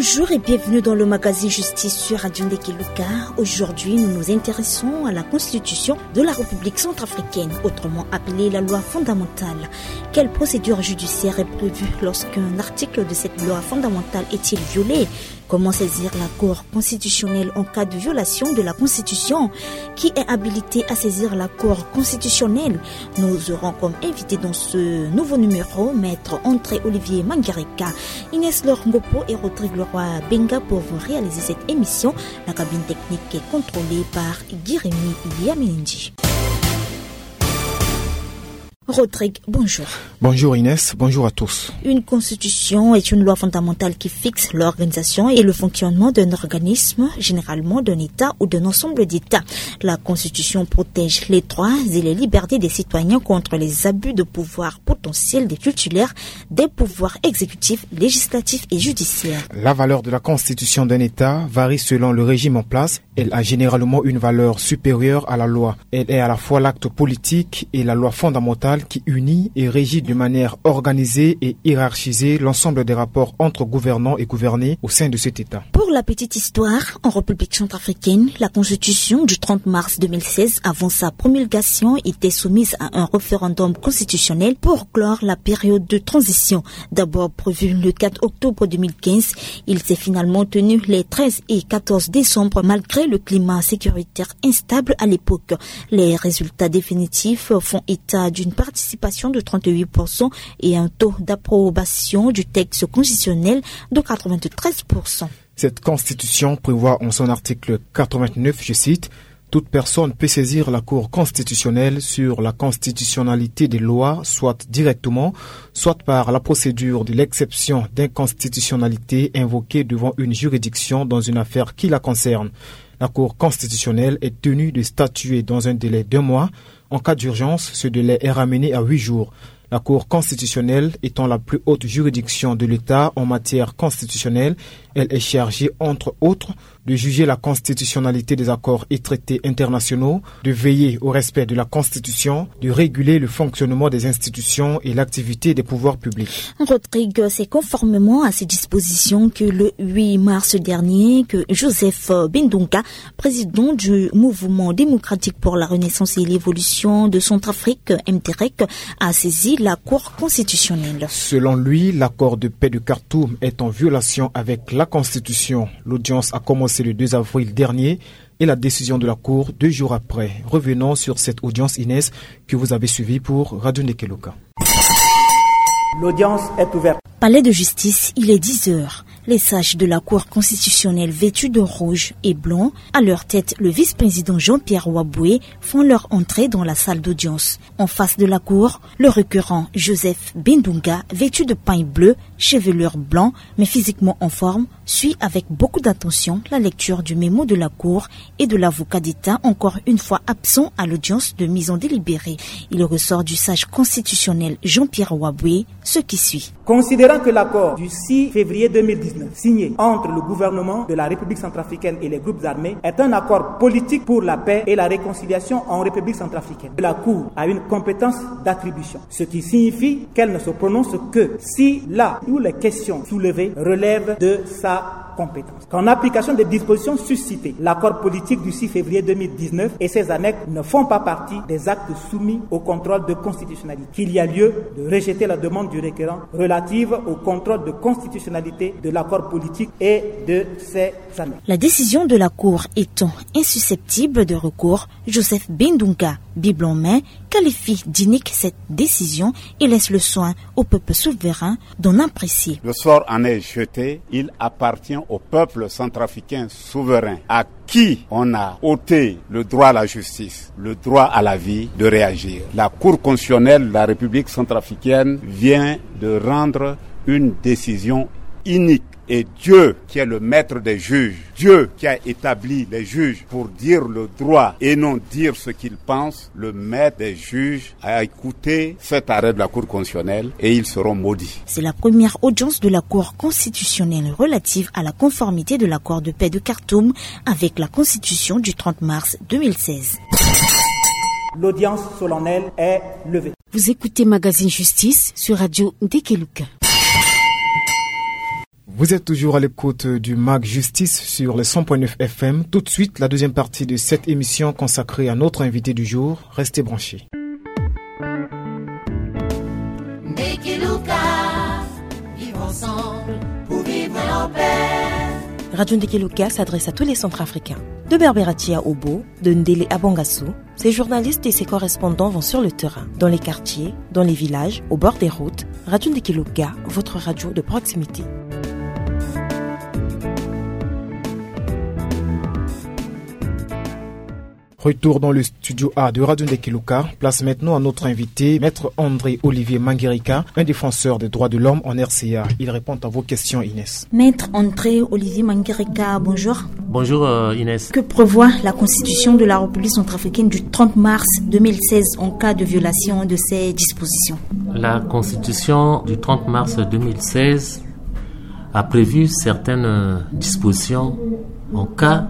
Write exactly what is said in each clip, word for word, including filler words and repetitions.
Bonjour et bienvenue dans le magazine Justice sur Radio Ndekeluka. Aujourd'hui, nous nous intéressons à la Constitution de la République centrafricaine, autrement appelée la loi fondamentale. Quelle procédure judiciaire est prévue lorsqu'un article de cette loi fondamentale est-il violé? Comment saisir la Cour constitutionnelle en cas de violation de la Constitution? Qui est habilité à saisir la Cour constitutionnelle? Nous aurons comme invité dans ce nouveau numéro Maître André-Olivier Mangareka, Inès Lorngopo et Rodrigue Leroy Benga pour vous réaliser cette émission. La cabine technique est contrôlée par Guiremi Liamenji. Rodrigue, bonjour. Bonjour Inès, bonjour à tous. Une constitution est une loi fondamentale qui fixe l'organisation et le fonctionnement d'un organisme, généralement d'un État ou d'un ensemble d'États. La constitution protège les droits et les libertés des citoyens contre les abus de pouvoir potentiels des titulaires des pouvoirs exécutifs, législatifs et judiciaires. La valeur de la constitution d'un État varie selon le régime en place. Elle a généralement une valeur supérieure à la loi. Elle est à la fois l'acte politique et la loi fondamentale qui unit et régit de manière organisée et hiérarchisée l'ensemble des rapports entre gouvernants et gouvernés au sein de cet État. Pour la petite histoire, en République centrafricaine, la Constitution du trente mars deux mille seize, avant sa promulgation, était soumise à un référendum constitutionnel pour clore la période de transition. D'abord prévu le quatre octobre deux mille quinze, il s'est finalement tenu les treize et quatorze décembre malgré le climat sécuritaire instable à l'époque. Les résultats définitifs font état d'une participation de trente-huit pour cent et un taux d'approbation du texte constitutionnel de quatre-vingt-treize pour cent. Cette constitution prévoit en son article quatre-vingt-neuf, je cite, « Toute personne peut saisir la Cour constitutionnelle sur la constitutionnalité des lois, soit directement, soit par la procédure de l'exception d'inconstitutionnalité invoquée devant une juridiction dans une affaire qui la concerne. La Cour constitutionnelle est tenue de statuer dans un délai d'un mois. En cas d'urgence, ce délai est ramené à huit jours. La Cour constitutionnelle étant la plus haute juridiction de l'État en matière constitutionnelle, elle est chargée, entre autres, de juger la constitutionnalité des accords et traités internationaux, de veiller au respect de la Constitution, de réguler le fonctionnement des institutions et l'activité des pouvoirs publics. Rodrigue, c'est conformément à ces dispositions que le huit mars dernier, que Joseph Bindunga, président du Mouvement démocratique pour la renaissance et l'évolution de Centrafrique, M D R E C, a saisi la Cour constitutionnelle. Selon lui, l'accord de paix de Khartoum est en violation avec la Constitution. L'audience a commencé le deux avril dernier et la décision de la Cour deux jours après. Revenons sur cette audience, Inès, que vous avez suivie pour Radio Ndekeluka. L'audience est ouverte. Palais de justice, il est dix heures. Les sages de la Cour constitutionnelle vêtus de rouge et blanc, à leur tête le vice-président Jean-Pierre Waboué, font leur entrée dans la salle d'audience. En face de la Cour, le requérant Joseph Bindunga, vêtu de pagne bleu, chevelure blanc, mais physiquement en forme, suit avec beaucoup d'attention la lecture du mémo de la Cour et de l'avocat d'État, encore une fois absent à l'audience de mise en délibéré. Il ressort du sage constitutionnel Jean-Pierre Waboué ce qui suit. Considérant que l'accord du six février deux mille dix-neuf signé entre le gouvernement de la République centrafricaine et les groupes armés est un accord politique pour la paix et la réconciliation en République centrafricaine, la Cour a une compétence d'attribution, ce qui signifie qu'elle ne se prononce que si là où les questions soulevées relèvent de sa compétence. Qu'en application des dispositions suscitées, l'accord politique du six février deux mille dix-neuf et ses annexes ne font pas partie des actes soumis au contrôle de constitutionnalité. Qu'il y a lieu de rejeter la demande du requérant relative au contrôle de constitutionnalité de l'accord politique et de ses annexes. La décision de la Cour étant insusceptible de recours, Joseph Bindunga, Bible en main, qualifie d'inique cette décision et laisse le soin au peuple souverain d'en apprécier. Le sort en est jeté, il appartient au peuple centrafricain souverain à qui on a ôté le droit à la justice, le droit à la vie, de réagir. La Cour constitutionnelle de la République centrafricaine vient de rendre une décision inique. Et Dieu, qui est le maître des juges, Dieu qui a établi les juges pour dire le droit et non dire ce qu'ils pensent, le maître des juges a écouté cet arrêt de la Cour constitutionnelle et ils seront maudits. C'est la première audience de la Cour constitutionnelle relative à la conformité de l'accord de paix de Khartoum avec la Constitution du trente mars deux mille seize. L'audience solennelle est levée. Vous écoutez Magazine Justice sur Radio Ndekeluka. Vous êtes toujours à l'écoute du M A G Justice sur les cent point neuf F M. Tout de suite, la deuxième partie de cette émission consacrée à notre invité du jour. Restez branchés. Radio Ndekeluka s'adresse à tous les Centrafricains. De Berberati à Obo, de Ndélé à Bangassou, ses journalistes et ses correspondants vont sur le terrain, dans les quartiers, dans les villages, au bord des routes. Radio Ndekeluka, votre radio de proximité. Retour dans le studio A de Radio Ndekeluka. Place maintenant à notre invité, Maître André-Olivier Manguerika, un défenseur des droits de l'homme en R C A. Il répond à vos questions, Inès. Maître André-Olivier Manguerika, bonjour. Bonjour euh, Inès. Que prévoit la Constitution de la République centrafricaine du trente mars deux mille seize en cas de violation de ces dispositions? La Constitution du trente mars deux mille seize a prévu certaines dispositions en cas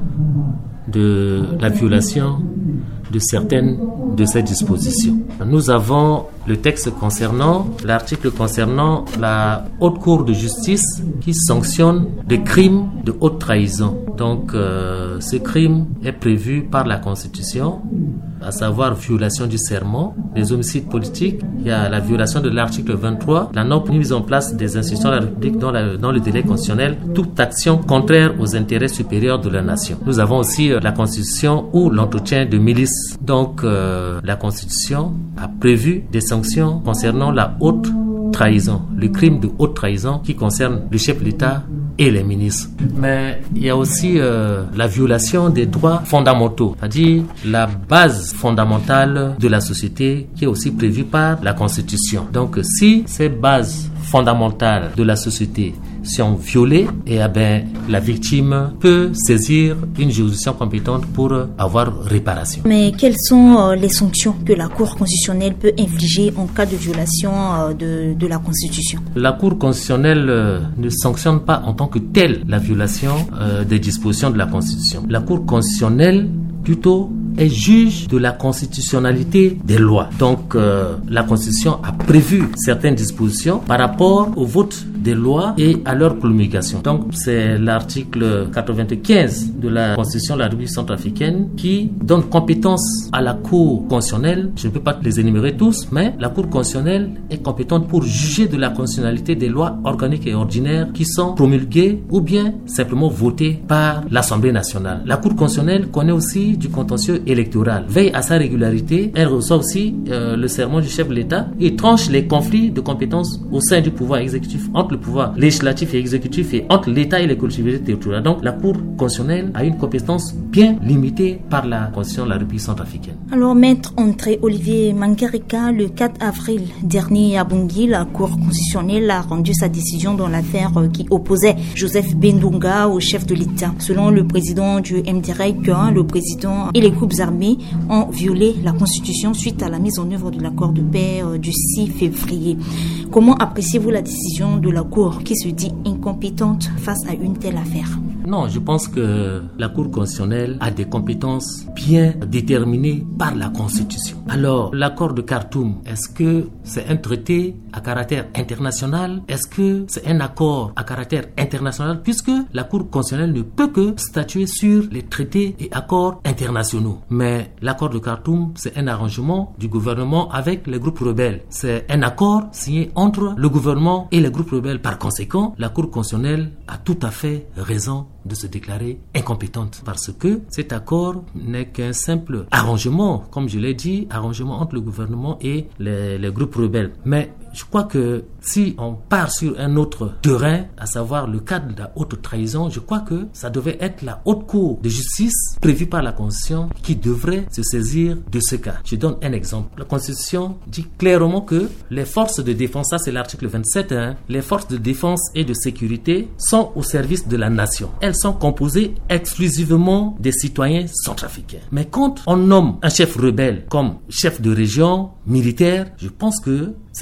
de la violation de certaines de ces dispositions. Nous avons le texte concernant, l'article concernant la Haute Cour de justice qui sanctionne des crimes de haute trahison. Donc, euh, ce crime est prévu par la Constitution, à savoir violation du serment, les homicides politiques. Il y a la violation de l'article vingt-trois, la non mise en place des institutions de la République dans, la, dans le délai constitutionnel, toute action contraire aux intérêts supérieurs de la nation. Nous avons aussi euh, la Constitution ou l'entretien de milices. Donc, euh, la Constitution a prévu des sanctions concernant la haute trahison, le crime de haute trahison qui concerne le chef de l'État et les ministres. Mais il y a aussi euh, la violation des droits fondamentaux, c'est-à-dire la base fondamentale de la société qui est aussi prévue par la Constitution. Donc si ces bases fondamentales de la société sont violées, et eh ben, la victime peut saisir une juridiction compétente pour avoir réparation. Mais quelles sont euh, les sanctions que la Cour constitutionnelle peut infliger en cas de violation euh, de, de la Constitution? La Cour constitutionnelle euh, ne sanctionne pas en tant que telle la violation euh, des dispositions de la Constitution. La Cour constitutionnelle, plutôt, est juge de la constitutionnalité des lois. Donc, euh, la Constitution a prévu certaines dispositions par rapport au vote des lois et à leur promulgation. Donc, c'est l'article quatre-vingt-quinze de la Constitution de la République centrafricaine qui donne compétence à la Cour constitutionnelle. Je ne peux pas les énumérer tous, mais la Cour constitutionnelle est compétente pour juger de la constitutionnalité des lois organiques et ordinaires qui sont promulguées ou bien simplement votées par l'Assemblée nationale. La Cour constitutionnelle connaît aussi du contentieux électoral, veille à sa régularité. Elle reçoit aussi euh, le serment du chef de l'État et tranche les conflits de compétences au sein du pouvoir exécutif, entre le pouvoir législatif et exécutif et entre l'État et les collectivités territoriales. Donc la Cour constitutionnelle a une compétence bien limitée par la Constitution de la République centrafricaine. Alors, Maître André-Olivier Manguerika, le quatre avril dernier à Bangui, la Cour constitutionnelle a rendu sa décision dans l'affaire qui opposait Joseph Bendunga au chef de l'État. Selon le président du M D R E C, le président et les groupes armés ont violé la Constitution suite à la mise en œuvre de l'accord de paix du six février. Comment appréciez-vous la décision de la Cour qui se dit incompétente face à une telle affaire? Non, je pense que la Cour constitutionnelle a des compétences bien déterminées par la Constitution. Alors, l'accord de Khartoum, est-ce que c'est un traité à caractère international? Est-ce que c'est un accord à caractère international? Puisque la Cour constitutionnelle ne peut que statuer sur les traités et accords internationaux. Mais l'accord de Khartoum, c'est un arrangement du gouvernement avec les groupes rebelles. C'est un accord signé entre le gouvernement et les groupes rebelles. Par conséquent, la Cour constitutionnelle a tout à fait raison de se déclarer incompétente parce que cet accord n'est qu'un simple arrangement, comme je l'ai dit, arrangement entre le gouvernement et les, les groupes rebelles. Mais je crois que si on part sur un autre terrain, à savoir le cadre de la haute trahison, je crois que ça devait être la haute cour de justice prévue par la Constitution qui devrait se saisir de ce cas. Je donne un exemple. La Constitution dit clairement que les forces de défense, ça c'est l'article vingt-sept, hein, les forces de défense et de sécurité sont au service de la nation. Elles sont composées exclusivement des citoyens centrafricains. Mais quand on nomme un chef rebelle comme chef de région militaire, je pense que ce n'est pas du tout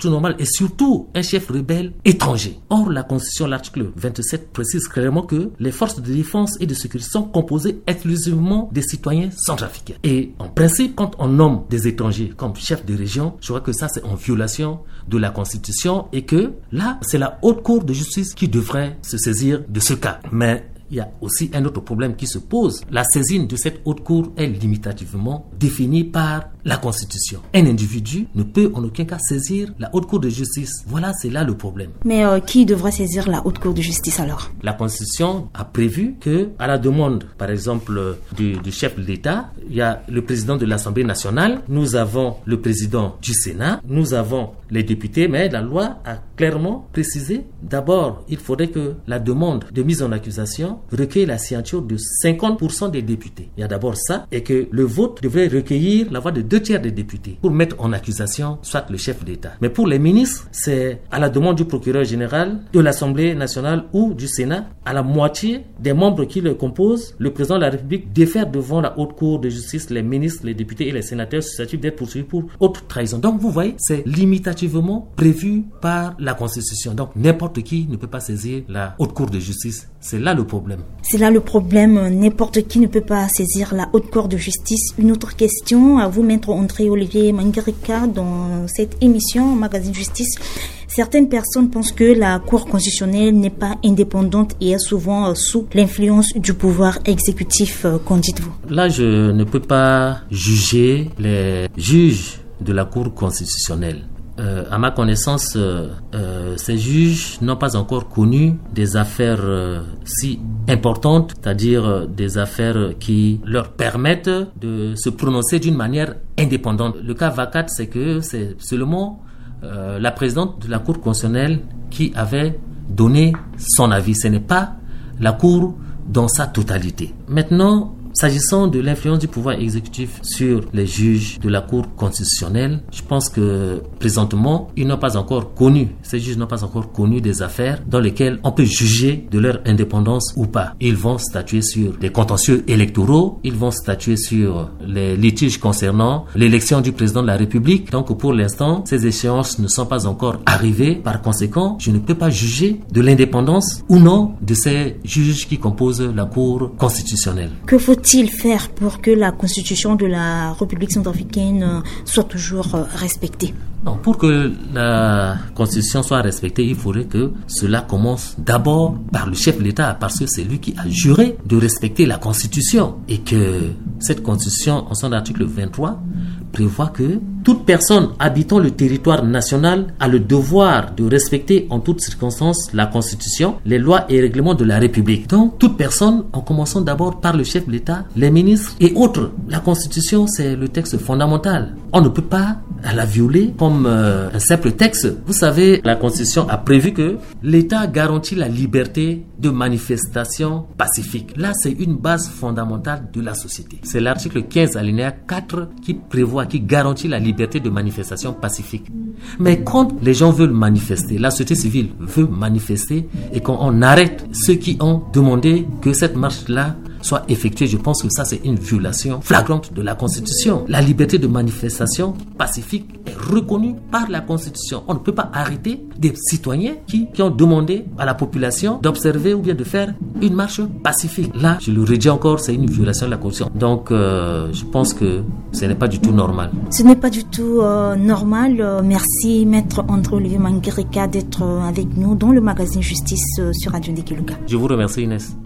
tout normal, et surtout un chef rebelle étranger. Or, la Constitution, l'article vingt-sept précise clairement que les forces de défense et de sécurité sont composées exclusivement des citoyens centrafricains. Et en principe, quand on nomme des étrangers comme chefs de région, je crois que ça c'est en violation de la Constitution et que là, c'est la Haute Cour de justice qui devrait se saisir de ce cas. Mais il y a aussi un autre problème qui se pose. La saisine de cette haute cour est limitativement définie par la Constitution. Un individu ne peut en aucun cas saisir la haute cour de justice. Voilà, c'est là le problème. Mais euh, qui devra saisir la haute cour de justice alors? La Constitution a prévu que, à la demande, par exemple, du, du chef de l'État, il y a le président de l'Assemblée nationale, nous avons le président du Sénat, nous avons les députés, mais la loi a clairement précisé, d'abord, il faudrait que la demande de mise en accusation recueille la signature de cinquante pour cent des députés. Il y a d'abord ça, et que le vote devrait recueillir la voix de deux tiers des députés pour mettre en accusation soit le chef d'État. Mais pour les ministres, c'est à la demande du procureur général, de l'Assemblée nationale ou du Sénat, à la moitié des membres qui le composent, le président de la République défère devant la haute cour de justice les ministres, les députés et les sénateurs susceptibles d'être poursuivis pour haute trahison. Donc vous voyez, c'est limitativement prévu par la Constitution. Donc n'importe qui ne peut pas saisir la haute cour de justice. C'est là le problème. C'est là le problème. N'importe qui ne peut pas saisir la haute cour de justice. Une autre question à vous, maître André-Olivier Manguerika, dans cette émission Magazine Justice. Certaines personnes pensent que la Cour constitutionnelle n'est pas indépendante et est souvent sous l'influence du pouvoir exécutif. Qu'en dites-vous? Là, je ne peux pas juger les juges de la Cour constitutionnelle. Euh, à ma connaissance, euh, euh, ces juges n'ont pas encore connu des affaires euh, si importantes, c'est-à-dire euh, des affaires qui leur permettent de se prononcer d'une manière indépendante. Le cas Vacat, c'est que c'est seulement euh, la présidente de la Cour constitutionnelle qui avait donné son avis. Ce n'est pas la Cour dans sa totalité. Maintenant, s'agissant de l'influence du pouvoir exécutif sur les juges de la Cour constitutionnelle, je pense que présentement, ils n'ont pas encore connu, ces juges n'ont pas encore connu des affaires dans lesquelles on peut juger de leur indépendance ou pas. Ils vont statuer sur des contentieux électoraux, ils vont statuer sur les litiges concernant l'élection du président de la République. Donc pour l'instant, ces échéances ne sont pas encore arrivées. Par conséquent, je ne peux pas juger de l'indépendance ou non de ces juges qui composent la Cour constitutionnelle. Que faut-il faire pour que la Constitution de la République centrafricaine soit toujours respectée? Non, pour que la Constitution soit respectée, il faudrait que cela commence d'abord par le chef de l'État, parce que c'est lui qui a juré de respecter la Constitution et que cette Constitution, en son article vingt-trois, prévoit que toute personne habitant le territoire national a le devoir de respecter en toutes circonstances la Constitution, les lois et règlements de la République. Donc, toute personne, en commençant d'abord par le chef de l'État, les ministres et autres. La Constitution, c'est le texte fondamental. On ne peut pas la violer comme euh, un simple texte. Vous savez, la Constitution a prévu que l'État garantit la liberté de manifestation pacifique. Là, c'est une base fondamentale de la société. C'est l'article quinze, alinéa quatre, qui prévoit, qui garantit la liberté de manifestation pacifique. Mais quand les gens veulent manifester, la société civile veut manifester et qu'on on arrête ceux qui ont demandé que cette marche-là soit effectuée, je pense que ça c'est une violation flagrante de la Constitution. La liberté de manifestation pacifique est reconnue par la Constitution. On ne peut pas arrêter des citoyens qui, qui ont demandé à la population d'observer ou bien de faire une marche pacifique. Là, je le redis encore, c'est une violation de la Constitution. Donc, euh, je pense que ce n'est pas du tout normal. Ce n'est pas du tout euh, normal. Euh, merci, Maître André-Olivier Manguerika, d'être euh, avec nous dans le magazine Justice euh, sur Radio Ndeke Luka. Je vous remercie, Inès.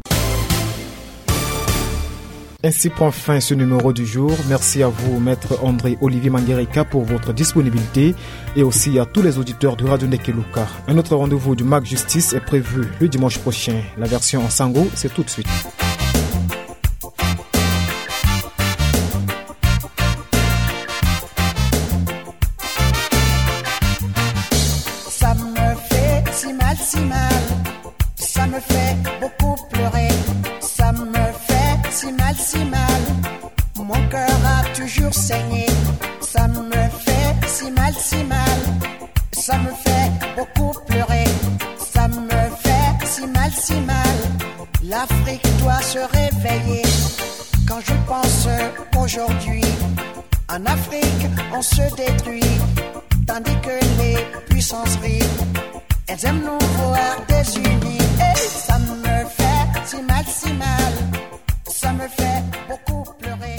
Ainsi prend fin ce numéro du jour. Merci à vous, Maître André-Olivier Manguerika, pour votre disponibilité et aussi à tous les auditeurs de Radio Ndeke Luka. Un autre rendez-vous du Mag Justice est prévu le dimanche prochain. La version en sango, c'est tout de suite. Ça me fait si mal, si mal. Ça me fait beaucoup pleurer. Ça me fait si mal, si mal. Mon cœur a toujours saigné. Ça me fait si mal, si mal. Ça me fait beaucoup pleurer. Ça me fait si mal, si mal. L'Afrique doit se réveiller. Quand je pense aujourd'hui, en Afrique, on se détruit. tandis que les puissances rivent, elles aiment nous voir désunis. Et ça me fait si mal, si mal, ça me fait beaucoup pleurer.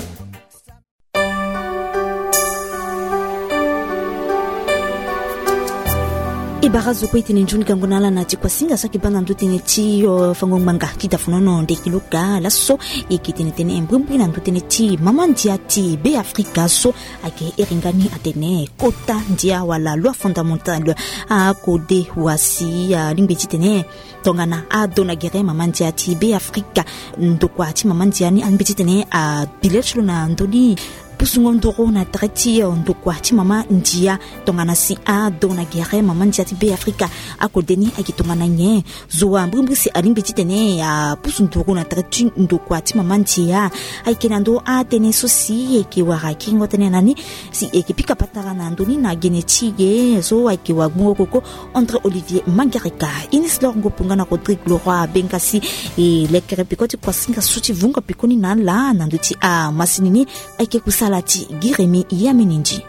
Ibarazo kwa itini njuni kangunala na chikwa singa saki banda nduti ni chi fangong manga kita funono ndeki luka laso ikitini tene embumbi na nduti ni chi mama ndia ti be Afrika so ake eringani atene kota ndia wala loi fondamentale a kode wasi lingbe tene tongana a dona gere mama ndia ti be Afrika ndokwa ti mama ndia ni anbe tene a bilechlo na ndoni pusungo ndoro na treti ndokwa ti mama ndia tongana si a dona gere mama ndia ti be Afrika akodeni akitongana nye zoa mbumbu si alimbi tene ya pusundoro na treti ndokwa ti mama ndia aikenando a tene sosi eke wara kingo tene nani si eke pika patara na ndoni na genetiye zo eke wa ngoko entre Olivier Mangareka inislor ngopunga na Rodrigue Leroy Benkasi e lekere pikoti kwa singa suti vunga pikoni na la na nduti a masinini eke kusalati Giremi Yameninji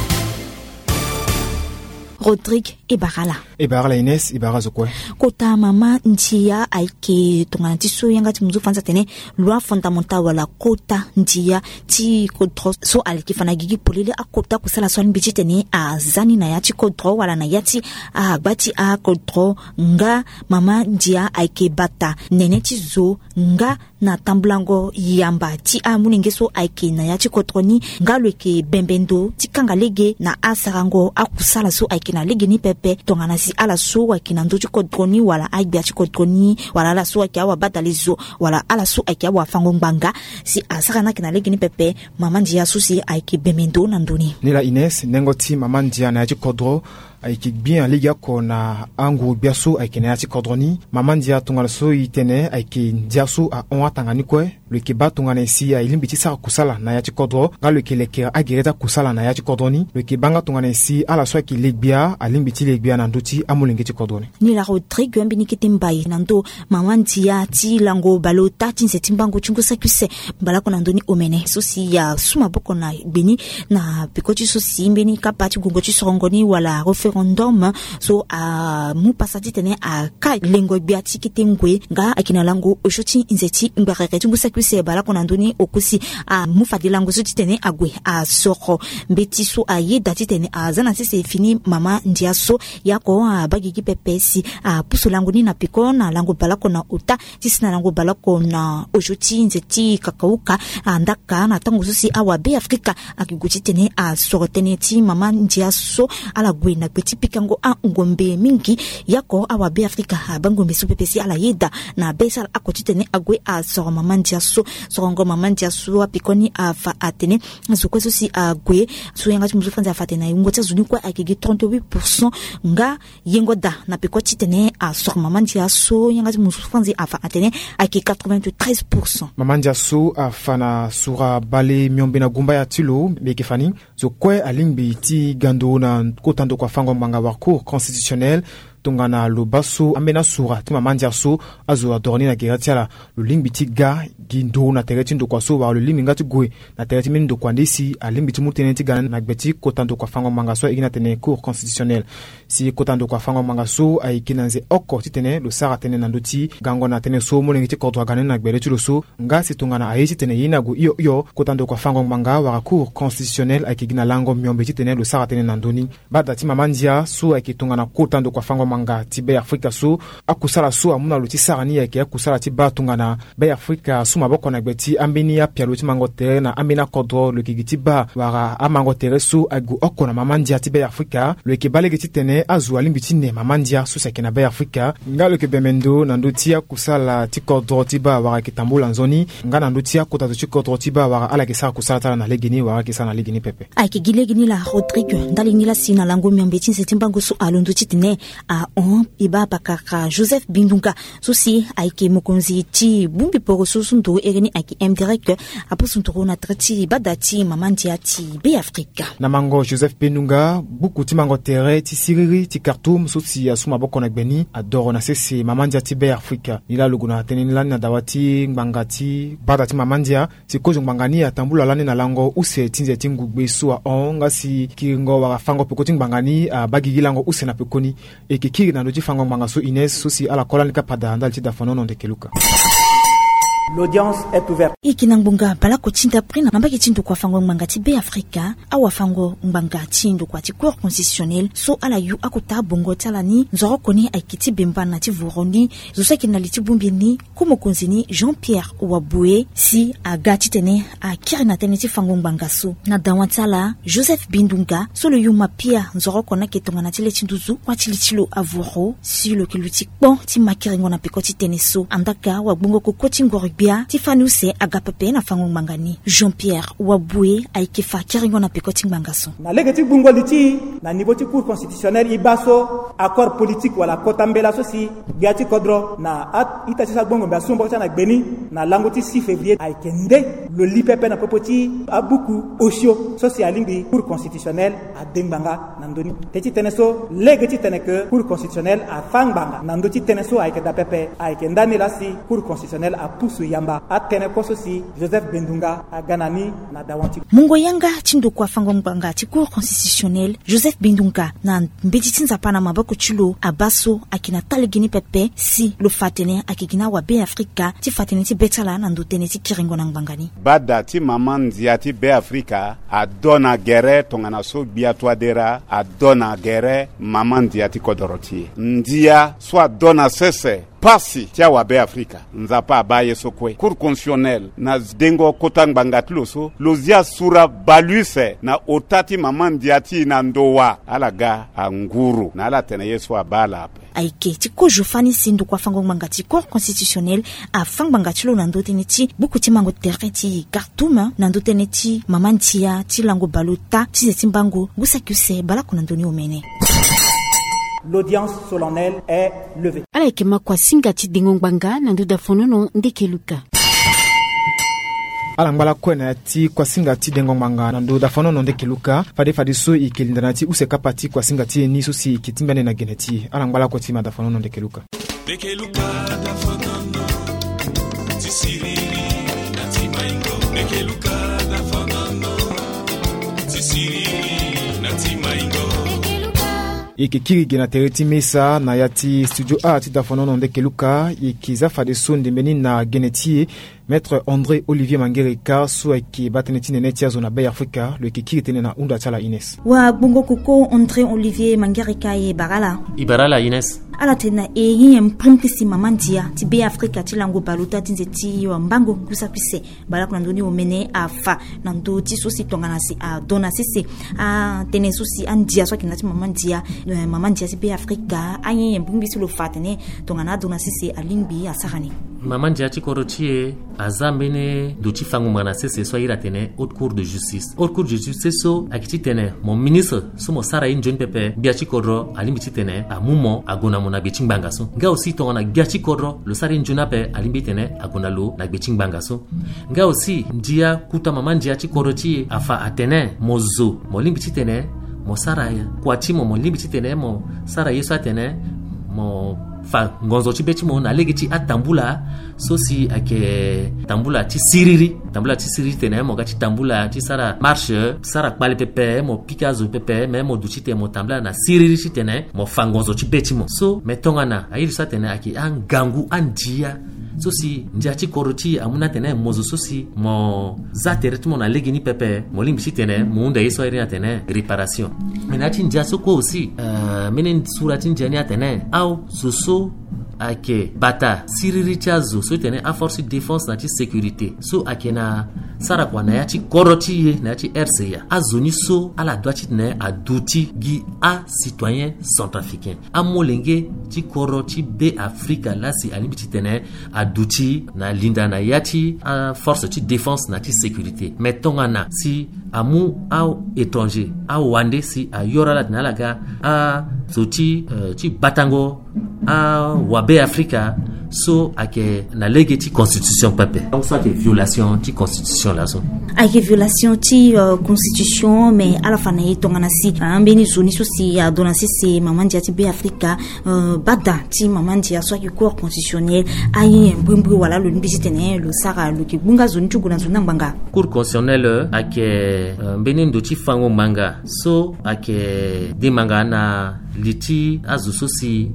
Rodrigue Ibarala Ibarala Ines Ibarazo kwe kota mama ntia aike tongana ti so yanga ti muzu fanza tene loi fondamentale wala kota ntia ti kodro so aliki fana gigi polele akota kusala so nbiti tene a zani na ya ti kodro wala na yati a gbati a kodro nga mama ntia aike bata nene ti zo nga na tamblango yamba ti a muningeso aike na ya ti kodro ni nga lweke bembendo ti kanga lege na asarango akusala so aike na lege ni pepe tongana si ala so wa kinando ti kodroni wala agbia ti kodroni wala ala so akia wa badalizo wala ala so akia wa fangongbanga si asaka na kina legi ni pepe mama ndia so si aiki bemendo na ndoni nila Ines nengo ti mama ndia na ti kodro aiki bien liga kona angu biasu aiki na ti kodroni mama ndia tungala so itene aiki ndia so a on atangani kwe le keba tungana si a ilimbi ti sa kusala na ya ti kodro ga le keleke agireta kusala na ya ti kodroni le kebanga tungana si ala so aiki legbia alimbi ti legbia na nduti amulenge ti kodroni ni la Rodrigue ambini kitimbai nando mama ndia ti lango balota ti nse timbango chungu sakuse balako na ndoni omene so si ya suma boko na beni na pikoti so si mbeni kapati gungo ti sorongoni wala referendum so a mu pasati tene a ka lengo biati kitengwe nga akina lango oshoti nzeti ngbareke chungu sakuse balako na ndoni okusi a mu fadi lango so ti tene agwe a soko mbeti so a yeda ti tene a zana si se fini mama ndia so yako a bagigi pepesi a puso lango ni na piko na lango balako na uta tisina lango balako na ojoti nzeti kakauka andaka na tango susi awa be Afrika akiguti tene a sorotene ti mama ndia so ala gwe na petit pikango a ngombe mingi yako awa be Afrika bangombe so pepesi ala yeda na besal akoti tene agwe a soro mama ndia so sorongo mama ndia so apikoni a fa atene so kweso si agwe so yanga ti muzufanza fatena ngota zuni kwa akigi trente-huit pour cent nga yengo da na pikoti tene a soro mama ndia so yanga ti muzufanza afa atene aki quatre-vingt-treize pour cent mama ndia so afana sura bale miombe na gumba ya tilo beke fani zo kwe alingbi ti gando na kotando kwa fango mbanga wa cour constitutionnel tongana lo baso amena sura ti mama ndia so azo adorni na geratiala lo lingbi ti ga gindo na tereti ndo kwa so wa lo lingbi ngati gwe na tereti meni ndo kwa ndisi alingbi ti mutene ti gana na gbeti kotando kwa fango mbanga so igina tene cour constitutionnel si kotando kwa fango mbanga so aikina nze oko ti tene lo sara tene na ndoti gango na tene so molengi ti kodro gane na gbele ti lo so nga si tongana ayi ti tene yina go iyo iyo kotando kwa fango mbanga wa cour constitutionnel aikigina lango miombe ti tene lo sara tene na ndoni bada ti mama ndia so aikitongana kotando kwa fango manga ti be Afrika so akusala so amuna lo ti sara ni yake akusala ti ba tongana be Afrika so maboko na gbeti ambeni ya pialo ti mango tere na ambena kodro lo kigiti ba wara amango tere so agu oko na mama ndia ti be Afrika lo ke balege ti tene azu alimbi ti ne mama ndia so seke na be Afrika nga lo ke bemendo na ndo ti akusala ti kodro ti ba wara kitambola nzoni nga na ndo ti akota ti kodro ti ba wara ala ke sara kusala tala na legini wara ke sara na legini pepe ai ke gilegini la Rodrigue ndali ni la sina lango miombe ti nse timbango so alondo ti tene a a on iba bakaka Joseph Bindunga sosi aiki mokonzi ti bumbi poro susunto ereni aiki M direct apo sunto na trati badati mamandia ti be Afrika na mango Joseph Bindunga buku ti mango tere ti siriri ti Khartoum sosi asuma boko na gbeni adoro na sese mamandia ti be Afrika nila luguna tenini lani na dawati ngbangati badati mamandia si kozo ngbangani atambula lani na lango use tinze tingugbe suwa onga si kiringo waka fango pekoti ngbangani uh, bagigi lango use na pekoni e kikiri na doji fango ngbanga so Ines sosi ala kola nika pada ndali ti dafanono ndekeluka. L'audience est ouverte. Ikinangbunga bala ko tinda prina nambaki tindu kwa fango ngbanga ti be Afrika awa fango ngbanga tindu kwa ti cour constitutionnel so ala yu akuta bongo talani nzoro koni aikiti bemba na ti vurondi zosaki na liti bumbini kumo konzini Jean-Pierre Waboué si agati tene a kirina tene ti fango ngbanga so na dawantala Joseph Bindunga so le yu mapia nzoro kona ketonga na ti le tinduzu kwa ti litilo avuro si lo kiluti bon ti makiringo na pekoti tene so andaka wa bongo kokoti ngori bia tifanuse agapepe na fango ngangani Jean-Pierre Waboué aikifa kiringo na pekoti ngangaso na legati bungo liti na niveau ti cour constitutionnel ibaso accord politique wala kotambela sosi giati kodro na at itati sa bongo mba sumbo na gbeni na lango ti six février aikende le lipepe na popoti abuku osio sosi alingi cour constitutionnel a dembanga na ndoni teti teneso legati teneke cour constitutionnel a fangbanga na ndoti teneso aikenda pepe aikendani lasi cour constitutionnel a pusu yamba atene kososi Joseph Bindunga aganani na dawanti mungo yanga tindo kwa fango mbanga ti cour constitutionnel Joseph Bindunga na mbeti tinza pana mabako chilo abaso akina talegini pepe si lo fatene akigina wa be Afrika ti fatene ti betala na ndotene ti kiringo na ngbangani bada ti maman ziati be Afrika a dona gere tongana so biatwa dera a dona gere maman ziati kodoroti ndia soit dona sese pasi tia wa be Afrika nzapa abaye sokwe cour constitutionnel na dengo kotang bangatloso lozia sura baluse na otati maman diati na ndowa alaga anguru na ala tene yeso abala ape aike ti ko jofani sindu kwa fango mangati cour constitutionnel a fang bangatilo na ndotene ti buku ti mango tere ti Khartoum na ndotene ti maman tia ti lango balota ti zetimbango gusakuse bala kuna ndoni omene. L'audience solennelle est levée. Ala ikema kwa singati dingongbanga na nduda fonono ndekeluka. Ala ngala kwena ti kwa singati dingongbanga na nduda fonono ndekeluka fade fade so ikilindana ti useka pati kwa singati ni so si kitimbane na geneti. Ala ngala kwa ti mada fonono ndekeluka. Ndekeluka da fonono ti siriri na ti maingo. Ndekeluka da fonono ti siriri na ti maingo. Ikikiri gena tereti mesa na yati studio A ti dafonono ndekeluka ikiza fade sonde mbeni na geneti Maître André Olivier Mangereka so ki bateneti neti zona Bay Afrika le kikiri tene na unda chala Ines wa bongo koko André Olivier Mangereka e barala ibarala Ines ala tena e yem primkisi mamandia ti Bay Afrika ti lango baluta tinzeti wa mbango kusapise bala kuna ndoni omene afa na ndo ti sosi tongana si a dona sisi a tene sosi andia so kinati mamandia mamandia ti Bay Afrika ayen yem primkisi lo fatene tongana dona sisi alimbi asarani mamandia ti korotie azambene do ti fango mana sese so ira tene haute cour de justice haute cour de justice so akiti tene mon ministre so mo sara in jon pepe biachi kodro alimbi ti tene amumo agona mona be chingbanga so nga aussi to na biachi kodro le sara in jona pe alimbi tene agona lo na be chingbanga so nga aussi ndia kuta mama ndia ti kodro ti afa atene mozo mo limbi ti tene mo sara kwa ti mo mo limbi ti tene mo sara yeso atene mo fa ngonzo ti beti mo na legi ti atambula so si ake tambula ti siriri tambula ti siriri tene mo ga ti tambula ti sara marche sara kpale pepe mo pikazo pepe me mo du ti te mo tambula na siriri ti tene mo fa ngonzo ti beti mo so me tongana ayiri sa tene ake an gangu an dia so si ndia ti koroti amuna tene mozo so si mo za tere ti mo na legi ni pepe mo limbi ti tene mo unda yeso ayiri na tene réparation mena ti ndia so ko aussi uh, mene sura ti ndia ni atene au soso ake bata siriri chazo so tene a force de défense na ti sécurité so ake na sara kwa na yati koroti ye na yati R C A azoni so ala doiti ne aduti gi a citoyen centrafricain amolenge ti koroti be Afrika la si alimiti tene aduti na linda na yati a force ti défense na ti sécurité mais tongana si amu a étranger a wande si a yorala na laga a soti uh, ti batango a wabe Afrika so ake na lege ti constitution pepe donc ça que violation ti constitution la so ake violation ti uh, constitution mais ala fana ye tongana si ambeni zoni so si a dona si se mamandi ti be Afrika uh, bada ti mamandi so ki cour constitutionnel ayi mbumbu wala lo mbisi tene lo sara lo ki bunga zoni tu guna zona mbanga cour constitutionnel ake uh, mbeni ndo ti fango manga so ake de manga na liti azu so si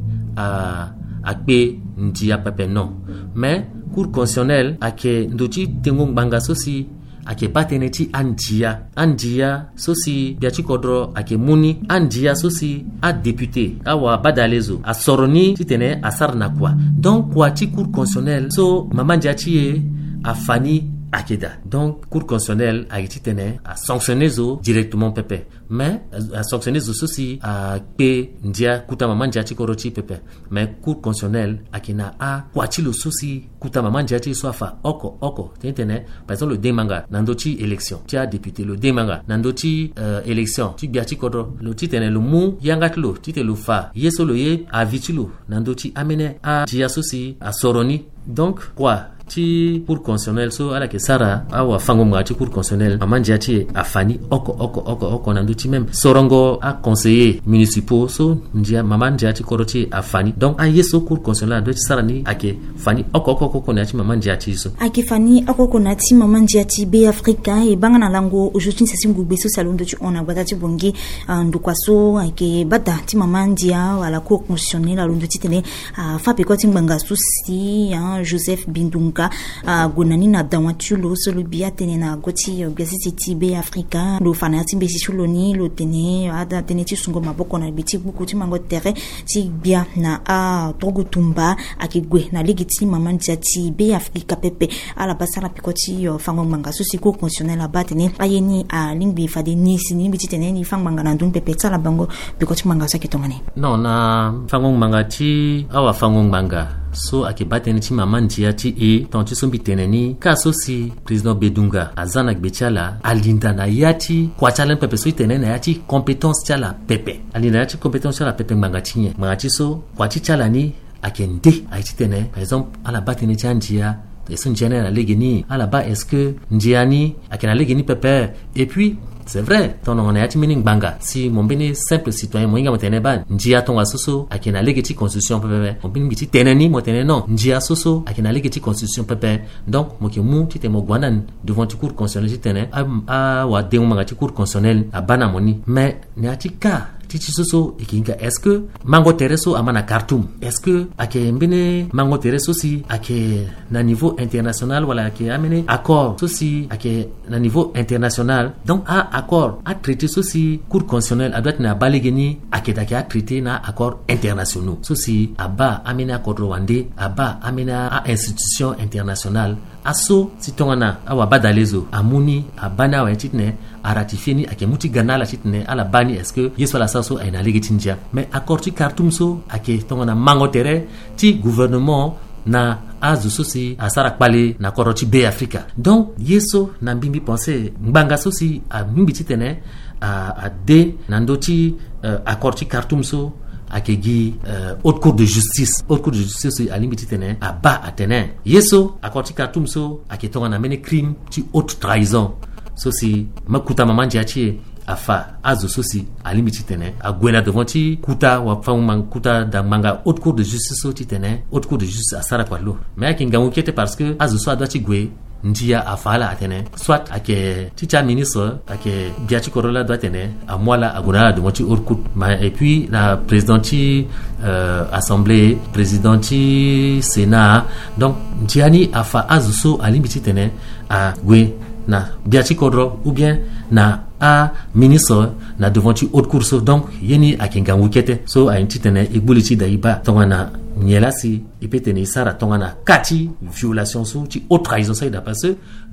a akpe ndia pepe non mais cour constitutionnelle ake ndoti tengo banga sosi ake bateneti andia andia sosi biachi kodro ake muni andia sosi a député awa badalezo a soroni titene asar na kwa donc kwa ti cour constitutionnelle so mama ndiachi a fani akeda donc cour constitutionnelle a été tene a sanctionné zo directement pepe mais a sanctionné zo sosi a pe ndia kuta mama ndia ti koroti pepe mais cour constitutionnelle akina a kwati lo sosi kuta mama ndia ti so fa oko oko tene par exemple le demanga nando ti élection ti a député le demanga nando ti uh, élection ti bia ti kodro lo ti tene lo mu yangat lo ti te lo fa yeso lo ye a vitilo nando ti amene a dia sosi a soroni donc quoi ti cour constitutionnelle so ala ke sara awa fango mga ti cour constitutionnelle mamandi ati a fani oko oko oko oko nandu ti même sorongo a conseiller municipaux so ndia mamandi ati koroti a fani donc a yeso cour constitutionnelle do ti sara ni ake fani oko oko oko na ti mamandi ati so ake fani oko oko na ti mamandi ati be Afrika e banga na lango aujourd'hui c'est sim gube so salon do ti ona bata ti bongi ndu kwaso ake bada ti mamandi ala cour constitutionnelle alo ndo ti tene a fa pe ko ti mbanga so si Joseph Bindunga Uh, gonani na dawatulo so lo bia tene na goti uh, biasi ti be Afrika lo fana ti be si chuloni lo tene ada tene ti sungo maboko na biti buku ti mango terre ti bia na a uh, togo tumba akigwe na ligiti mama ntia ti be Afrika pepe ala basala pikoti uh, fango manga so si cour constitutionnelle abatene ayeni a uh, lingbi fade ni sini biti tene ni fango manga na ndum pepe tsala bango pikoti manga sa kitongane non na fango manga ti awa fango manga so ake bateni ti mama ndia ti e ton ti sombi teneni ka so si président Bedunga azana gbetiala alinda na yati kwa chalen pepe so teneni na yati compétence tiala pepe alinda yati compétence tiala pepe manga ti nye manga ti so kwa ti tiala ni ake nde a ti tene par exemple ala bateni ti andia est-ce que na legeni ala ba est-ce que ndiani ake na legeni pepe et puis c'est vrai ton on a yati meaning banga si mon bene simple citoyen mo inga motene ban njia tonga soso akina legeti constitution pepe mon bene biti teneni motene non njia soso akina legeti constitution pepe donc mo ke mu tite mo gwanan devant ti cour constitutionnelle tene a wa de manga ti cour constitutionnelle a bana moni mais ne ati ka titi soso ikinga est-ce que mango tereso amana Khartoum est-ce que ake mbene mango tereso si ake na niveau international wala ake amene accord sosi ake na niveau international donc a accord a traité sosi cour constitutionnelle a doit na balegeni ake dake a traité na accord internationaux sosi aba amene accord rwandais aba amene a institution internationale aso sitongana awa badalezo amuni abana wa titne a ratifié ni ake muti ganala titne ala bani est-ce que yeso la saso aina legitinja mais accord ti Khartoum so ake tongana mango tere ti gouvernement na azu sosi asara kpale na koroti be Afrika donc yeso na mbimbi penser mbanga sosi a mbimbi titene a a de nandoti uh, accord ti Khartoum so akegi uh, haute cour de justice haute cour de justice a limiti tene a ba atene yeso accord ti Khartoum so aketonga na mene crime ti haute trahison so si makuta mamandi achi afa azo sosi a limiti tene a gwena devant ti kuta wa fa man kuta da manga haute cour de justice so ti tene haute cour de justice a sara kwalo mais akinga ngukete parce que azo so adwa ti gwe ndia afala atene soit ake ticha ministre ake biachi korola doit tene a moala agona de moti orkut et puis la présidenti euh, assemblée présidenti sénat donc ndiani afa azuso alimiti tene a gwe na biachi kodro ou bien na a ministre na devant ti haute cour so donc yeni akinga wukete so a intitene igbuliti daiba tongana nyela si ipetene sara tongana kati violation so ti haute trahison ça da parce lo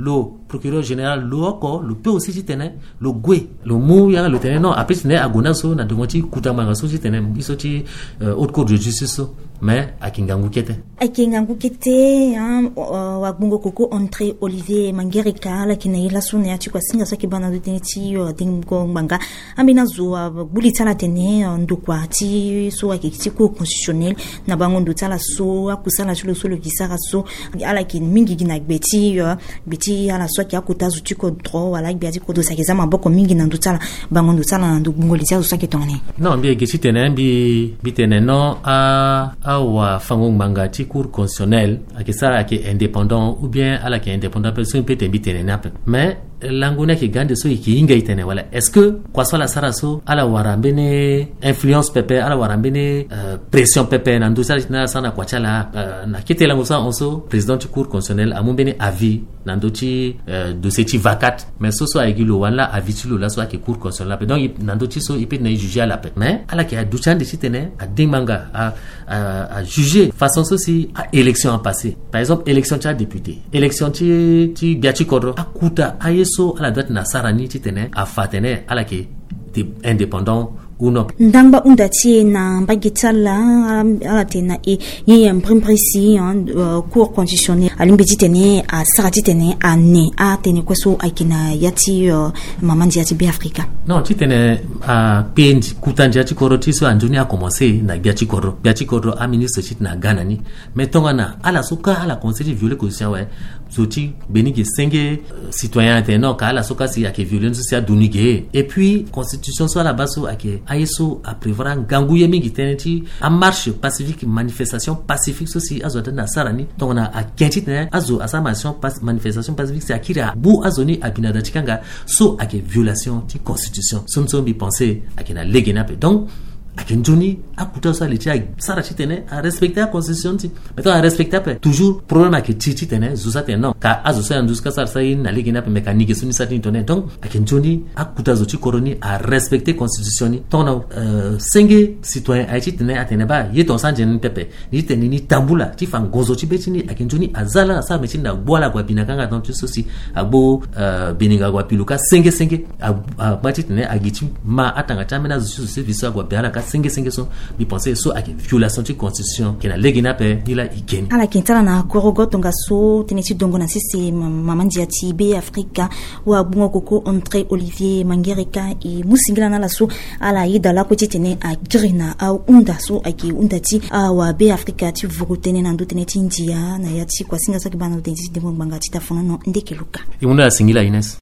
procureur général loko le peut aussi tene le gwe le mou ya le tene non après tene agona so na demoti kutama so tene iso ti haute cour de justice so mais akingangu kete akingangu kete hein wa bungo koko André Olivier Mangerika la kinaila sone ati kwa singa saki bana de tene ti dingo mbanga amina zo bulitala tene ndukwa ti so akiti cour constitutionnel na bango ndutala so akusala sur le solo visara so ala kin mingi gina beti beti ala so ki akuta zuti ko droit wala biati ko dosa kezama boko mingi na ndutala bango ndutala na ndungolisia so ki tongane non bi gesi tene bi bi tene non a a wa fango mbanga ti cour constitutionnel akisara ki indépendant ou bien ala ki indépendant personne peut te bitene nape mais languna ki gande so ki inga itene wala est-ce que kwa swala sara so ala warambene influence pepe ala warambene uh, pression pepe na ndusala na sana kwa chala uh, na kite lango sa onso président du cour constitutionnel amumbene avis na ndoti uh, dossier ti vacate mais so so aigilo wala avis ti lo la so ki cour constitutionnel donc na ndoti so ipe na juger la pe mais ala ki a duchande ti tene a dingmanga a a, a juger façon so si a élection en passé par exemple élection ti député élection ti ti biachi kodro akuta aye so à la date na sarani ti tene a fatene ala ke indépendant ou non ndamba undati na mbagitala ala tena e ye mprimpri en cour constitutionnel alimbeti tene a sarati tene a ne a tene kweso akina yati mamandi yati bi Afrika non ti tene a pendi kutanja ti koroti so anjuni a commencer na biachi koro biachi koro a ministre chit na Ghana ni mais tongana ala suka ala conseil violer constitution ouais zoti benigi senge citoyen tene ka ala suka si ake violence si a dunige et puis constitution so à la base ake aiso a prévoir ganguye mingi teneti a marche pacifique manifestation pacifique ceci azo na sarani donc on a a quinti tene azo assamation manifestation pacifique c'est akira bu azoni abinada tikanga so ake violation ti constitution somso bi penser akina legena pe donc akenjoni akuta sa le tia sara tene a respecter la constitution ti mais a respecter pe toujours problème ke titi tene zusa tene non ka azo sa ndus ka sara sa na legena pe mécanique suni sa tin tone donc akenjoni akuta zo ti koroni a respecter constitution ni tona euh, senge citoyen a ti tene atene ba yeton sa jen pepe ni tene ni tambula ti fan gozo ti betini akenjoni azala sa metin na bola kwa binakanga donc ceci agbo euh, beninga kwa piluka senge senge a ba ti tene agiti ma atanga tamena zo so service kwa biala senge senge so bi penser so ak violation de constitution qui na legina pe ila ikeni ala kintala na korogoto ngaso teneti dongo na sisi mamandi ya tibe Afrika wa bungo koko André Olivier Mangerika e musingila na la so ala ida la ko titene a grina au unda so aki undati a wa be Afrika ti vugutene na ndutene ti India na yati kwa singa so kibana utenti de mbanga ti tafona no ndekeluka e munda singila Ines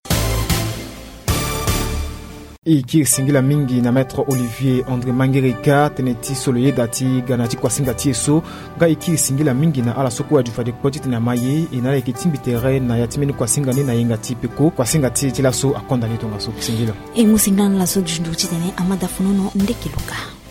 i ki singila mingi na maître Olivier André Mangerika teneti soloye dati ganati kwa singati so ga iki singila mingi na ala soko adu fade petit na maye ina ke timbi terrain na yatimeni kwa singani na yengati peko kwa singati tilaso akondani tonga so singila e musingana la so jundu titene amada funono ndekeluka